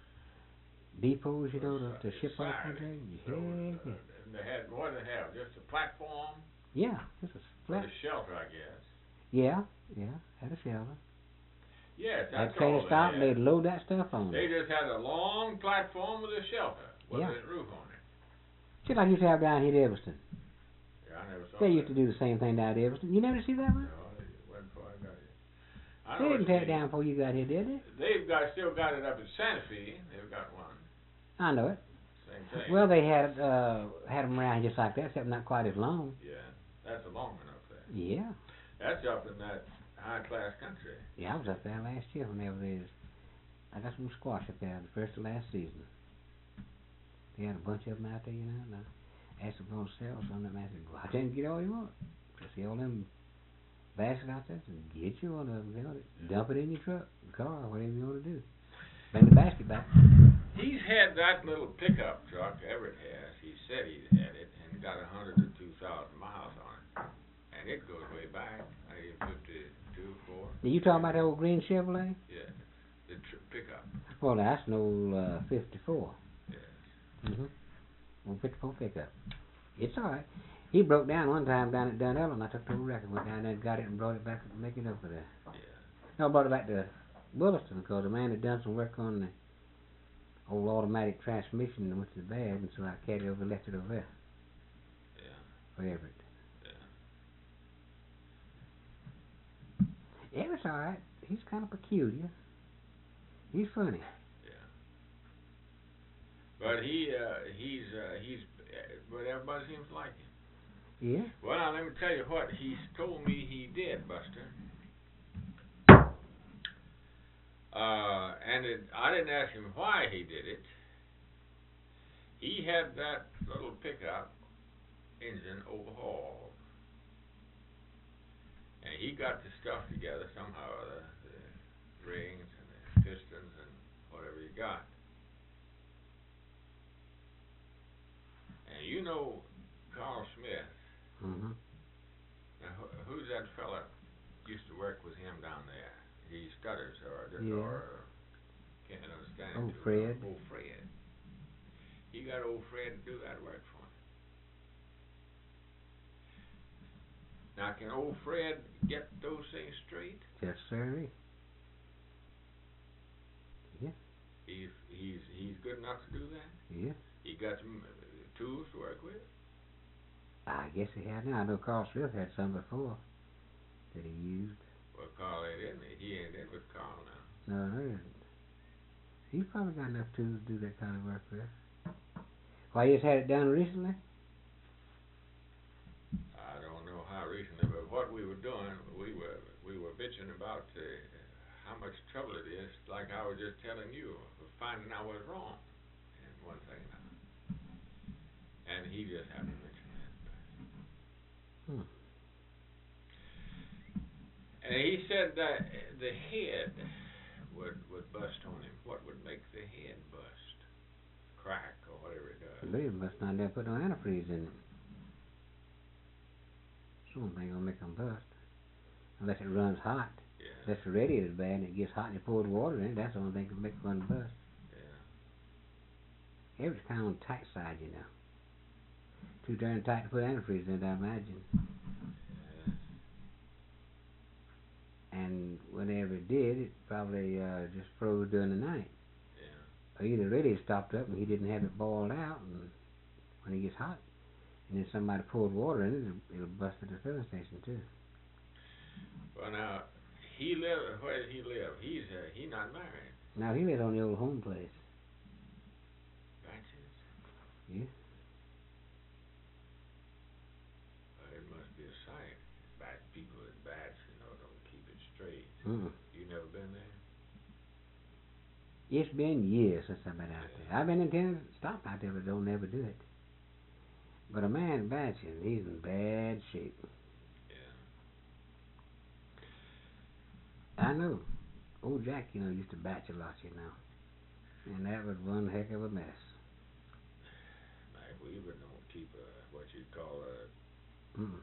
Speaker 1: depots, you know, to, to ship off from there.
Speaker 3: So,
Speaker 1: Yeah,
Speaker 3: uh,
Speaker 1: yeah.
Speaker 3: and they had, what did they have? Just a platform?
Speaker 1: Yeah, just a
Speaker 3: With
Speaker 1: flat.
Speaker 3: a shelter, I guess.
Speaker 1: Yeah, yeah, had a shelter.
Speaker 3: Yes,
Speaker 1: That
Speaker 3: that's
Speaker 1: train
Speaker 3: all
Speaker 1: would stop and
Speaker 3: they
Speaker 1: they'd
Speaker 3: had.
Speaker 1: load that stuff on.
Speaker 3: They just had a long platform with a shelter with
Speaker 1: Yeah.
Speaker 3: a roof on it.
Speaker 1: Just like you used to have down here at Everston.
Speaker 3: Yeah, I never saw
Speaker 1: They
Speaker 3: that.
Speaker 1: used to do the same thing down at Everston. You never see that one?
Speaker 3: No, it wasn't before I got here. I
Speaker 1: They
Speaker 3: know
Speaker 1: didn't
Speaker 3: it's
Speaker 1: tear it
Speaker 3: neat.
Speaker 1: down before you got here, did they?
Speaker 3: They've got still got it up in Santa Fe. They've got one.
Speaker 1: I know it.
Speaker 3: Same thing.
Speaker 1: Well, they had uh, had them around just like that, except not quite as long.
Speaker 3: Yeah, that's a long one up there.
Speaker 1: Yeah.
Speaker 3: That's up in that high class country.
Speaker 1: Yeah, I was up there last year whenever they was, I got some squash up there the first of last season. They had a bunch of them out there, you know, and I asked them to sell some of them. I said, go out there and get all you want. I see all them baskets out there, and get you one of them, you know, dump it in your truck, car, whatever you want to do. Bring the basket back.
Speaker 3: He's had that little pickup truck Everett has. He said he's had it and got a hundred to two thousand miles on it, and it goes way back. nineteen fifty-two, four.
Speaker 1: Are you talking about the old green Chevrolet?
Speaker 3: Yeah, the tr- pickup.
Speaker 1: Well, that's an old uh, fifty-four.
Speaker 3: Yes.
Speaker 1: Mhm. Old fifty-four pickup. It's all right. He broke down one time down at Dunellen, and I took the old record, went down there and got it and brought it back and make it over there.
Speaker 3: Yeah.
Speaker 1: No, I brought it back to Williston because the man had done some work on the old automatic transmission, which was bad, and so I carried it over and left it over there
Speaker 3: Yeah.
Speaker 1: for Everett.
Speaker 3: Yeah.
Speaker 1: Everett's all right. He's kind of peculiar. He's funny.
Speaker 3: Yeah. But he, uh, he's, uh, he's, uh, but everybody seems to like him.
Speaker 1: Yeah?
Speaker 3: Well, now let me tell you what he's told me he did, Buster. Uh, and it, I didn't ask him why he did it. He had that little pickup engine overhauled. And he got the stuff together somehow, the, the rings and the pistons and whatever he got. And you know Carl Smith.
Speaker 1: Mm-hmm.
Speaker 3: Now, who, who's that fella used to work with him down there? He stutters or
Speaker 1: Yeah.
Speaker 3: or can't understand.
Speaker 1: Old
Speaker 3: too
Speaker 1: Fred.
Speaker 3: well. Old Fred. He got old Fred to do that work for him. Now, can old Fred get those things straight?
Speaker 1: Yes, sir. Yeah.
Speaker 3: He's he's he's good enough to do that.
Speaker 1: Yeah.
Speaker 3: He got some uh, tools to work with.
Speaker 1: I guess he had now. I know Carl Smith had some before that he used.
Speaker 3: Well, Carl ain't in it. He ain't in with Carl now.
Speaker 1: No, there isn't. He's probably got enough tools to do that kind of work with. Why, you just had it done recently?
Speaker 3: I don't know how recently, but what we were doing, we were we were bitching about uh, how much trouble it is. Like I was just telling you, finding out what's wrong, and one thing now. And he just happened to mention that.
Speaker 1: Hmm.
Speaker 3: And he said that the head would would bust on him. What would make the head bust? Crack or whatever it does.
Speaker 1: They must not have put no antifreeze in it. Something ain't gonna make them bust. Unless it runs hot.
Speaker 3: Yeah.
Speaker 1: Unless the radiator's bad and it gets hot and you pour the water in it, that's the only thing that can make one bust.
Speaker 3: Yeah.
Speaker 1: Everything's kind of on the tight side, you know. Too darn tight to put antifreeze in it, I imagine.
Speaker 3: Yeah.
Speaker 1: And whenever it did, it probably uh, just froze during the night.
Speaker 3: Yeah.
Speaker 1: Or either the radiator stopped up and he didn't have it boiled out, and when it gets hot, and then somebody poured water in it, it'll, it'll bust at the filling station too.
Speaker 3: Well, now he live. Where does he live? He's uh, he not married.
Speaker 1: Now he lives on the old home place.
Speaker 3: Batches.
Speaker 1: Yeah.
Speaker 3: Well, it must be a sight. Bad people at bats, you know, don't keep it straight.
Speaker 1: Mm.
Speaker 3: You never been there?
Speaker 1: It's been years since I've been out there. I've been intending to stop out there, but don't never do it. But a man batching, he's in bad shape.
Speaker 3: Yeah.
Speaker 1: I know. Old Jack, you know, used to batch a lot, you know. And that was one heck of a mess.
Speaker 3: Mac Weaver don't keep a, what you'd call a...
Speaker 1: Mm.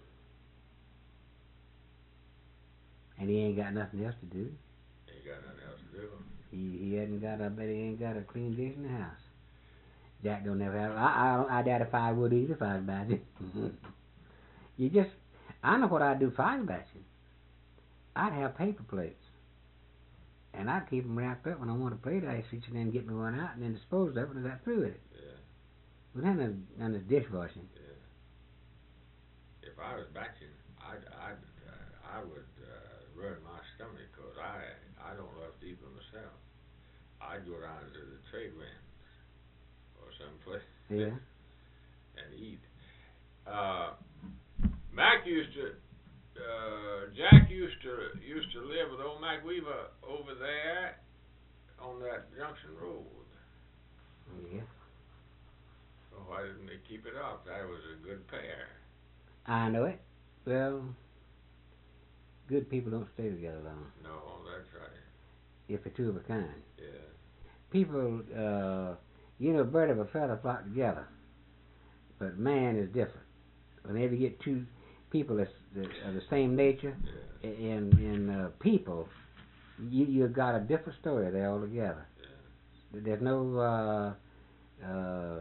Speaker 1: And he ain't got nothing else to do.
Speaker 3: Ain't got nothing else to do.
Speaker 1: He he hadn't got, I bet he ain't got a clean dish in the house. Jack don't never have, I, I, I doubt if I would either if I was batching. You just, I know what I'd do if I was batching. I'd have paper plates. And I'd keep them wrapped up when I want a plate ice each and then get me one out and then dispose of it and I got through with it.
Speaker 3: Yeah.
Speaker 1: But then none none of this dishwashing.
Speaker 3: Yeah. If I was batching, I'd, I'd, uh, I would uh, ruin my stomach because I, I don't love to eat by myself. I'd go down to the trade winds or someplace
Speaker 1: Yeah.
Speaker 3: and eat. Uh, Mac used to, uh, Jack used to used to live with old Mac Weaver over there on that Junction Road.
Speaker 1: Yeah.
Speaker 3: So why didn't they keep it up? That was a good pair.
Speaker 1: I know it. Well, good people don't stay together long.
Speaker 3: No, that's right.
Speaker 1: if they're two of a kind.
Speaker 3: Yeah.
Speaker 1: People, uh, you know, bird of a feather flock together, but man is different. Whenever you get two people that's that are the same nature,
Speaker 3: Yeah.
Speaker 1: in in uh, people, you you got a different story there altogether.
Speaker 3: Yeah.
Speaker 1: There's no uh, uh,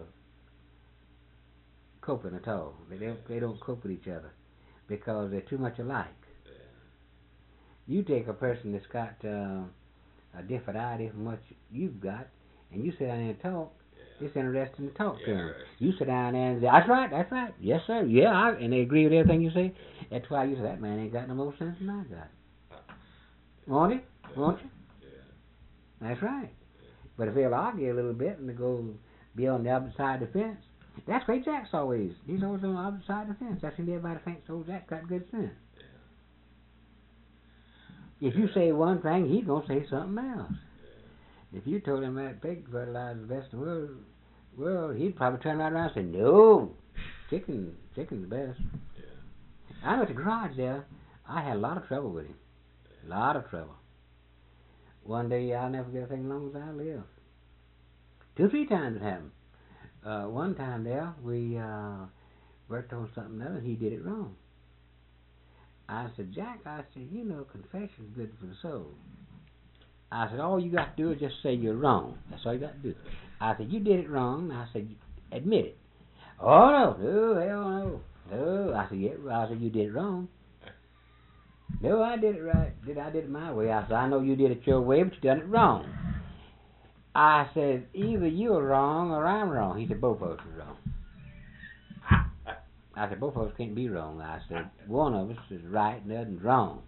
Speaker 1: coping at all. They don't they don't cope with each other because they're too much alike.
Speaker 3: Yeah.
Speaker 1: You take a person that's got uh, a different idea from what you've got, and you sit down there and talk.
Speaker 3: Yeah.
Speaker 1: It's interesting to talk to
Speaker 3: Yeah,
Speaker 1: them.
Speaker 3: right.
Speaker 1: You sit down there and say, "That's right, that's right, yes sir, yeah," I, and they agree with everything you say. That's why you say that man ain't got no more sense than I got. Won't he?
Speaker 3: Yeah.
Speaker 1: Won't you?
Speaker 3: Yeah.
Speaker 1: That's right. But if they'll argue a little bit and they go be on the opposite side of the fence, that's where Jack's always. He's always on the opposite side of the fence. That's when everybody thinks, "Oh, Jack got good sense."
Speaker 3: Yeah.
Speaker 1: If you
Speaker 3: Yeah.
Speaker 1: say one thing, he's gonna say something else. Yeah. If you told him that pig fertilizer is the best in the world, well, he'd probably turn right around and say, "No, chicken, chicken's the best."
Speaker 3: Yeah.
Speaker 1: I know at the garage there, I had a lot of trouble with him. A lot of trouble. One day, I'll never forget a thing as long as I live. Two, three times it happened. Uh, one time there, we uh, worked on something else, and he did it wrong. I said, "Jack," I said, "you know, confession's good for the soul." I said, "all you got to do is just say you're wrong. That's all you got to do." I said, "You did it wrong." I said, "Admit it." "Oh, no, no, hell no. No." I said, "Yeah." I said, "You did it wrong." "No, I did it right. Did I did it my way." I said, "I know you did it your way, but you done it wrong." I said, "Either you're wrong or I'm wrong." He said, "Both of us are wrong." I said, "Both of us can't be wrong." I said, "One of us is right and the other's wrong."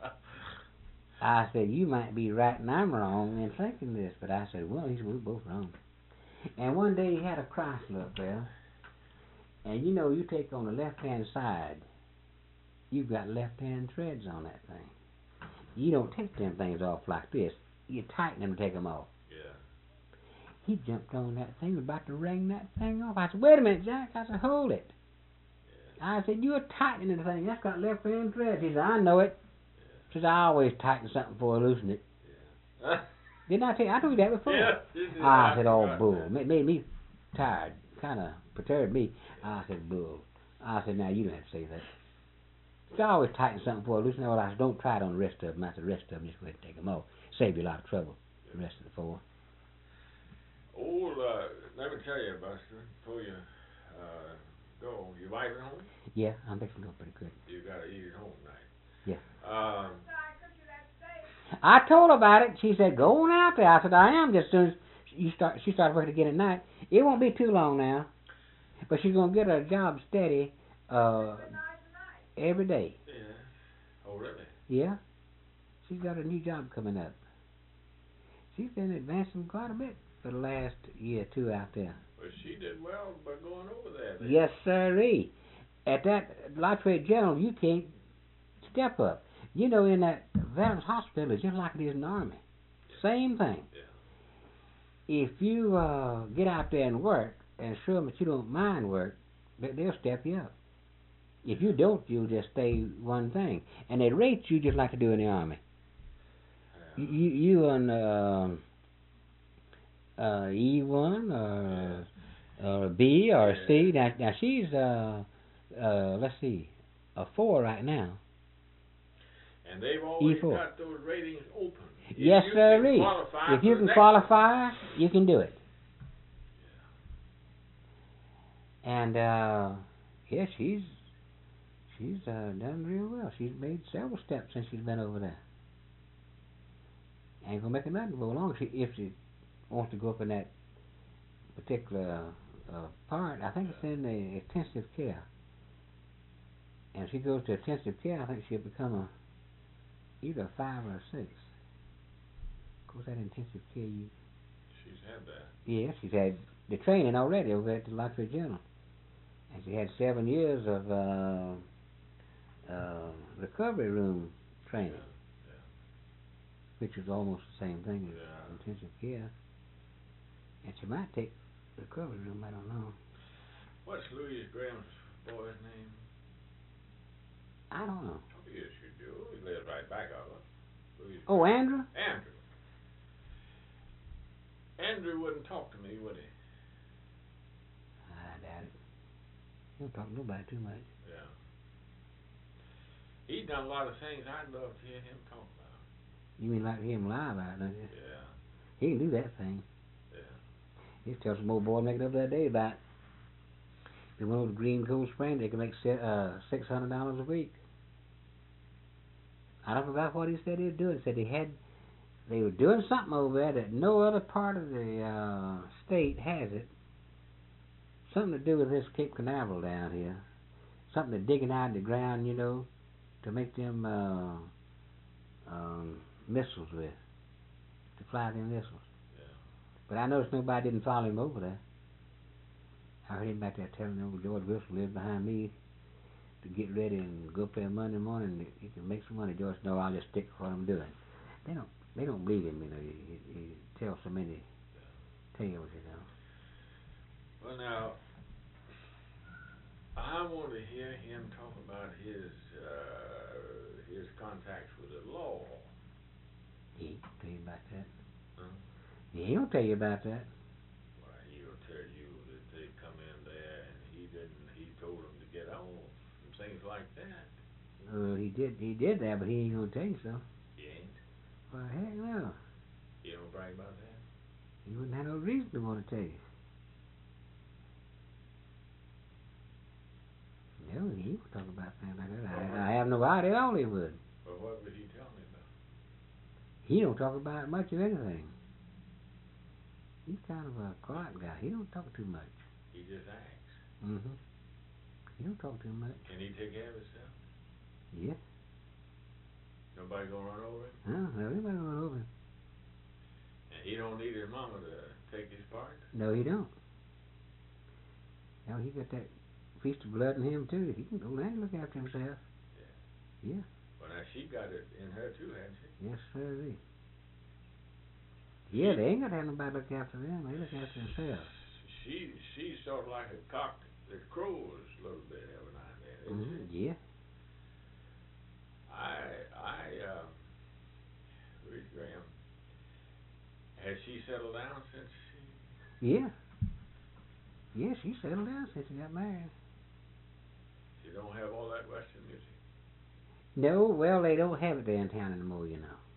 Speaker 1: I said, "You might be right and I'm wrong in thinking this," but I said, "Well," he said, "we're both wrong." And one day he had a Chrysler up there, and you know, you take on the left-hand side, you've got left-hand threads on that thing. You don't take them things off like this. You tighten them and take them off.
Speaker 3: Yeah.
Speaker 1: He jumped on that thing, was about to wring that thing off. I said, "Wait a minute, Jack." I said, "Hold it." Yeah. I said, "You're tightening the thing. That's got left-hand threads." He said, "I know it." Yeah. He said, "I always tighten something before I loosen it." Yeah. Didn't I tell you? I told you that before.
Speaker 3: Yeah, you did.
Speaker 1: I
Speaker 3: I
Speaker 1: said, "Oh,
Speaker 3: forgot
Speaker 1: bull."
Speaker 3: that.
Speaker 1: Made, made me tired. Kind of perturbed me. I said, "Bull." I said, "Now, you don't have to say that." So I always tighten something before I loosen it. Well, I said, "Don't try it on the rest of them." I said, "The rest of them, just go ahead and take them off. Save you a lot of trouble. The rest of the four."
Speaker 3: Old, uh, let me tell you, Buster, before you uh, go, your wife at home?
Speaker 1: Yeah, I'm fixing to go pretty quick.
Speaker 3: You gotta eat at home tonight.
Speaker 1: Yeah.
Speaker 3: Um,
Speaker 1: I told her about it. She said, "Go on out there." I said, "I am." Just as soon as you start, she started working again at night. It won't be too long now, but she's gonna get her job steady uh, every day.
Speaker 3: yeah. Oh, really?
Speaker 1: Yeah, she's got a new job coming up. She's been advancing quite a bit for the last year or two out there.
Speaker 3: Well, she did well by going over there. Then.
Speaker 1: Yes, sirree. At that Lightweight General, you can't step up. You know, in that Veterans Hospital, it's just like it is in the Army. Same thing.
Speaker 3: Yeah.
Speaker 1: If you uh, get out there and work and show them that you don't mind work, they- they'll step you up. If you don't, you'll just stay one thing. And they rate you just like they do in the Army.
Speaker 3: Yeah.
Speaker 1: You, you on uh, uh, E one or, or a B or a C. Now, now she's, uh, uh, let's see, a four right now.
Speaker 3: And they've always
Speaker 1: E four.
Speaker 3: got those ratings open. If
Speaker 1: Yes,
Speaker 3: you
Speaker 1: sir.
Speaker 3: can qualify
Speaker 1: If you
Speaker 3: for
Speaker 1: can
Speaker 3: the
Speaker 1: qualify, you can do it. And uh, yeah, she's she's uh, done real well. She's made several steps since she's been over there. Ain't gonna make her nothing go along. She if she wants to go up in that particular uh, part, I think it's in the intensive care. And if she goes to intensive care, I think she'll become a either a five or a six. Of course, that intensive care, you
Speaker 3: She's had that.
Speaker 1: yeah, she's had the training already over at the Lightweight General. And she had seven years of uh, uh, recovery room training,
Speaker 3: Yeah. Yeah.
Speaker 1: which is almost the same thing as
Speaker 3: Yeah.
Speaker 1: intensive care. And she might take recovery room, I don't know.
Speaker 3: What's Louis Graham's boy's name?
Speaker 1: I don't know.
Speaker 3: Oh, yes, you do. He lives right back of us. Louis
Speaker 1: Oh,
Speaker 3: Graham.
Speaker 1: Andrew?
Speaker 3: Andrew. Andrew wouldn't talk to me, would he?
Speaker 1: I doubt it. He don't talk to nobody too much.
Speaker 3: Yeah. He's done a lot of things I'd love to hear him talk about.
Speaker 1: You mean like hear him lie about it, don't you?
Speaker 3: Yeah.
Speaker 1: He can do that thing.
Speaker 3: Yeah.
Speaker 1: He was telling some old boy making up that day about they went over to Green Cold Spring, they could make se- uh, six hundred dollars a week. I don't forgot what he said he was doing. He said they had, they were doing something over there that no other part of the uh, state has it. Something to do with this Cape Canaveral down here. Something to digging out of the ground, you know, to make them uh, um, missiles with, to fly them missiles.
Speaker 3: Yeah.
Speaker 1: But I noticed nobody didn't follow him over there. I heard him back there telling old George Wilson lived behind me to get ready and go up there Monday morning and he can make some money. George, no, I'll just stick to what I'm doing. They don't, they don't believe him, you know. He, he, he tells so many tales, you know.
Speaker 3: Well, now, I want to hear him talk about his uh, his contacts with the law.
Speaker 1: He don't tell you about that.
Speaker 3: Huh?
Speaker 1: He don't tell you about that.
Speaker 3: Why, he'll tell you that they come in there and he didn't. He told them to get off and things like that.
Speaker 1: Uh, he did, he did that, but he ain't gonna tell you so.
Speaker 3: He ain't.
Speaker 1: Well, heck no.
Speaker 3: He don't brag about that.
Speaker 1: He wouldn't have no reason to want to tell you. No, he would talk about things like that. I, I have no idea at all he would.
Speaker 3: Well, what would he tell me about?
Speaker 1: He don't talk about much of anything. He's kind of a quiet guy. He don't talk too much.
Speaker 3: He just acts.
Speaker 1: Mm-hmm. He don't talk too much.
Speaker 3: Can he take care of himself?
Speaker 1: Yeah.
Speaker 3: Nobody gonna run over him?
Speaker 1: No, no, anybody run over him.
Speaker 3: And he don't need his mama to take his part?
Speaker 1: No, he don't. No, he got that feast of blood in him too. He can go down and look after himself.
Speaker 3: Yeah.
Speaker 1: Yeah.
Speaker 3: Well, now she got it in her too, hasn't she?
Speaker 1: Yes, sir. They. Yeah, they ain't got to have nobody look after them. They look after themselves.
Speaker 3: She she's sort of like a cock that crows a little bit every now and then, isn't
Speaker 1: Mm-hmm.
Speaker 3: she?
Speaker 1: Yeah.
Speaker 3: I I uh, Ruth Graham. Has she settled down since she?
Speaker 1: Yeah. Yeah, she settled down since she got married.
Speaker 3: She don't have all that Western music.
Speaker 1: No, well, they don't have it downtown anymore, you know.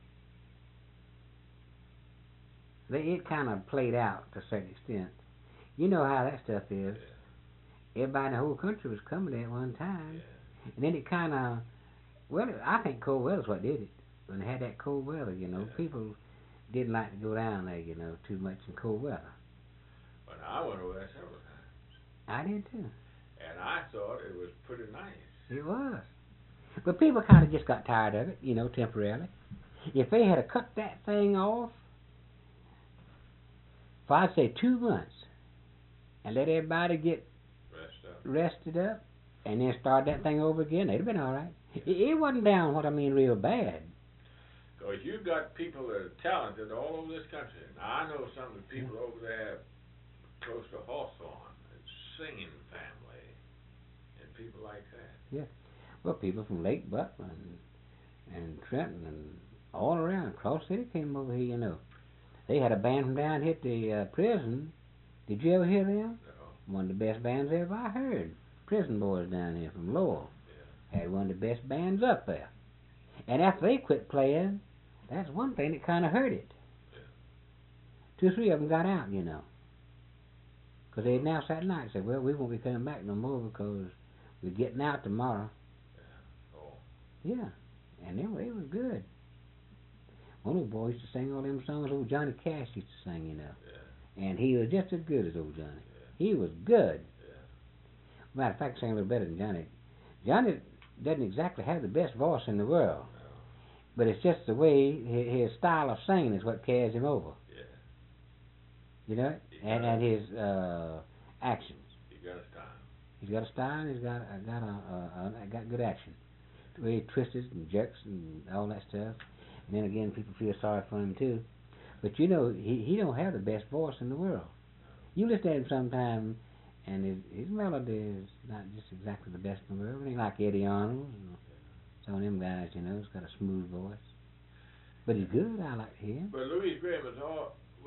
Speaker 1: They, it kind of played out to a certain extent. You know how that stuff is.
Speaker 3: Yeah.
Speaker 1: Everybody in the whole country was coming there at one time.
Speaker 3: Yeah.
Speaker 1: And then it kind of, well, I think cold weather's what did it. When they had that cold weather, you know,
Speaker 3: Yeah.
Speaker 1: people didn't like to go down there, you know, too much in cold weather.
Speaker 3: Well, I went over there several times,
Speaker 1: I did too.
Speaker 3: and I thought it was pretty nice.
Speaker 1: It was. But people kind of just got tired of it, you know, temporarily. If they had to cut that thing off, for I'd say two months, and let everybody get
Speaker 3: Rest up.
Speaker 1: rested up, and then start that thing over again, they'd have been all right. It, it wasn't down what I mean real bad.
Speaker 3: Because you got people that are talented all over this country. Now, I know some of the people yeah. over there close to Hawthorne, singing family, and people like that.
Speaker 1: Yeah. Well, people from Lake Butler and, and Trenton and all around. Cross City came over here, you know. They had a band from down here at the uh, prison. Did you ever hear them?
Speaker 3: No.
Speaker 1: One of the best bands ever I heard. Prison boys down here from Lowell.
Speaker 3: Yeah.
Speaker 1: Had one of the best bands up there. And after they quit playing, that's one thing that kind of hurt it.
Speaker 3: Yeah.
Speaker 1: Two or three of them got out, you know. Because they announced that night, said, well, we won't be coming back no more because we're getting out tomorrow.
Speaker 3: Yeah. Oh.
Speaker 1: Yeah. And they, they was good. One of the boys used to sing all them songs old Johnny Cash used to sing, you know.
Speaker 3: Yeah.
Speaker 1: And he was just as good as old Johnny.
Speaker 3: Yeah.
Speaker 1: He was good.
Speaker 3: Yeah.
Speaker 1: Matter of fact, he sang a little better than Johnny. Johnny doesn't exactly have the best voice in the world.
Speaker 3: No.
Speaker 1: But it's just the way, his, his style of singing is what carries him over.
Speaker 3: Yeah.
Speaker 1: You know? And, and his uh, actions.
Speaker 3: He got a style.
Speaker 1: He's got a style and he's got, uh, got, a, uh, uh, got good action. The way he twists and jerks and all that stuff. And then again, people feel sorry for him too. But you know, he he don't have the best voice in the world. You listen to him sometime, and his his melody is not just exactly the best in the world. It ain't like Eddie Arnold and some of them guys, you know. He's got a smooth voice, but he's good. I like to hear him.
Speaker 3: But Louis Graham was all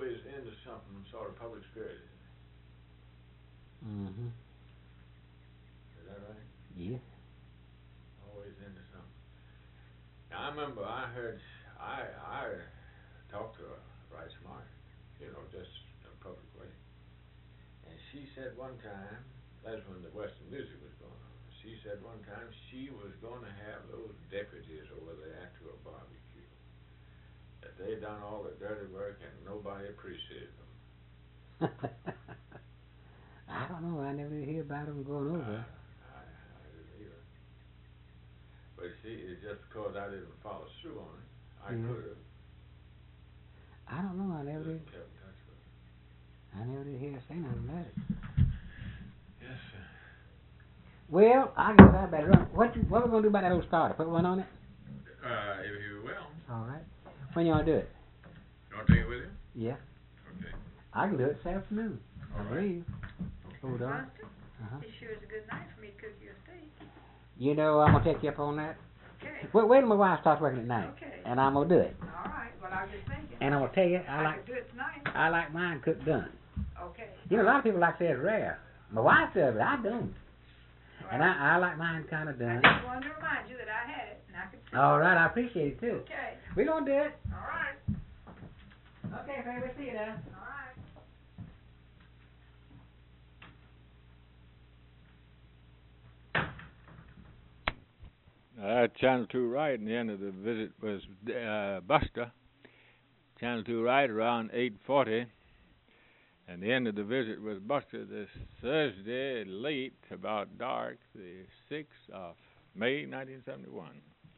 Speaker 3: always into something sort of public spirited.
Speaker 1: Mm-hmm.
Speaker 3: Is that right?
Speaker 1: Yes.
Speaker 3: Always into something. Now, I remember I heard, I I talked to her right smart, you know, just in a public way. And she said one time, that's when the Western music was going on, she said one time she was going to have those deputies over there to a barbecue. That they done all the dirty work and nobody appreciated them.
Speaker 1: I don't know. I never did hear about them going over.
Speaker 3: I, I, I didn't either. But see, it's just because I didn't follow through on it. I
Speaker 1: Yeah.
Speaker 3: could have.
Speaker 1: I don't know. I never did.
Speaker 3: Kept in touch with it.
Speaker 1: I never did hear her say nothing about it.
Speaker 3: Yes, sir.
Speaker 1: Well, I guess I better run. What you, what we gonna do about that old starter? Put one on it?
Speaker 3: Uh, if you will.
Speaker 1: All right. When you wanna do it?
Speaker 3: You want to take it with you?
Speaker 1: Yeah.
Speaker 3: Okay.
Speaker 1: I can do it this afternoon.
Speaker 3: All
Speaker 1: I
Speaker 3: right.
Speaker 1: believe. Hold on.
Speaker 2: Buster,
Speaker 1: Uh-huh.
Speaker 2: it sure is a good night for me to cook you a steak.
Speaker 1: You know, I'm gonna take you up on that.
Speaker 2: Okay.
Speaker 1: Wait, wait till my wife starts working at night,
Speaker 2: Okay.
Speaker 1: and I'm gonna do it.
Speaker 2: All right. Well, I was just thinking.
Speaker 1: And I'm gonna tell you, I
Speaker 2: I
Speaker 1: like
Speaker 2: could do it tonight.
Speaker 1: I like mine cooked done.
Speaker 2: Okay.
Speaker 1: You know, a lot of people like to say it's rare. My wife does it. I don't.
Speaker 2: Well,
Speaker 1: And I, I like mine kind of
Speaker 2: I
Speaker 1: done.
Speaker 2: just wanted to remind you that I had it, and I could.
Speaker 1: All right, I appreciate it too.
Speaker 2: Okay.
Speaker 1: We're gonna do it.
Speaker 2: All right.
Speaker 1: Okay, baby, we'll see you then.
Speaker 2: All right.
Speaker 3: Uh, Channel two right, and the end of the visit was uh, Buster. Channel two right around eight forty, and the end of the visit was Buster this Thursday late, about dark, the sixth of May, nineteen seventy-one.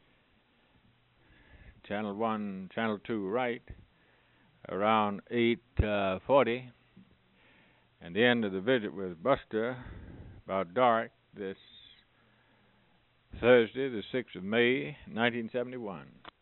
Speaker 3: Channel one, Channel two right, around eight forty, and the end of the visit was Buster, about dark, this Thursday, the sixth of May, nineteen seventy-one.